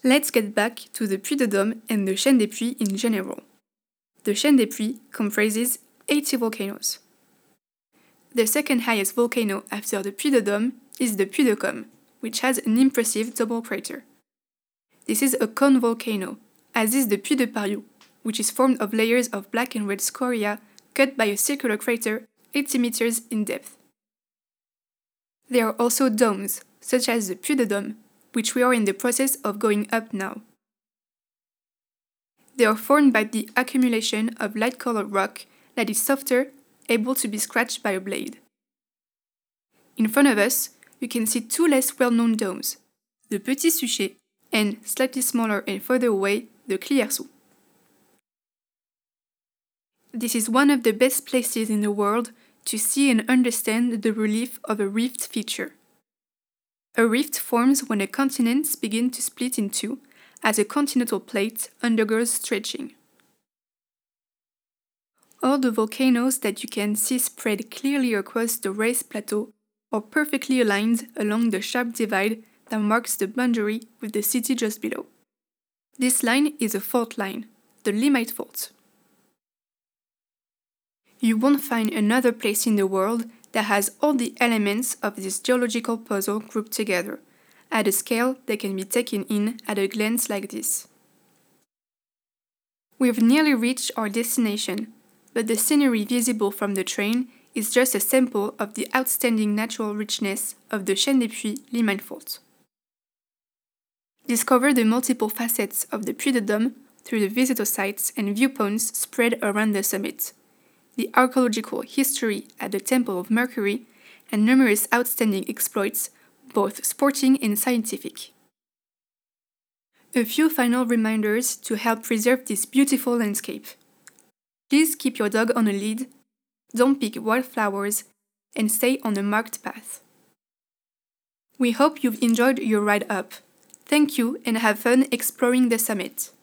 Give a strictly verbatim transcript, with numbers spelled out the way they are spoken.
Let's get back to the Puy de Dôme and the Chaîne des Puys in general. The Chaîne des Puys comprises eighty volcanoes. The second highest volcano after the Puy de Dôme is the Puy de Côme, which has an impressive double crater. This is a cone volcano, as is the Puy de Pariou, which is formed of layers of black and red scoria cut by a circular crater eighty meters in depth. There are also domes, such as the Puy de Dôme, which we are in the process of going up now. They are formed by the accumulation of light-colored rock that is softer, able to be scratched by a blade. In front of us, you can see two less well-known domes, the Petit Suchet and, slightly smaller and further away, the Clierceau. This is one of the best places in the world to see and understand the relief of a rift feature. A rift forms when a continent begins to split in two as a continental plate undergoes stretching. All the volcanoes that you can see spread clearly across the raised plateau are perfectly aligned along the sharp divide that marks the boundary with the city just below. This line is a fault line, the Limite Fault. You won't find another place in the world that has all the elements of this geological puzzle grouped together, at a scale that can be taken in at a glance like this. We've nearly reached our destination, but the scenery visible from the train is just a sample of the outstanding natural richness of the Chaîne des Puys Limite Fault. Discover the multiple facets of the Puy de Dôme through the visitor sites and viewpoints spread around the summit, the archaeological history at the Temple of Mercury, and numerous outstanding exploits, both sporting and scientific. A few final reminders to help preserve this beautiful landscape. Please keep your dog on a lead, don't pick wildflowers, and stay on a marked path. We hope you've enjoyed your ride up. Thank you and have fun exploring the summit.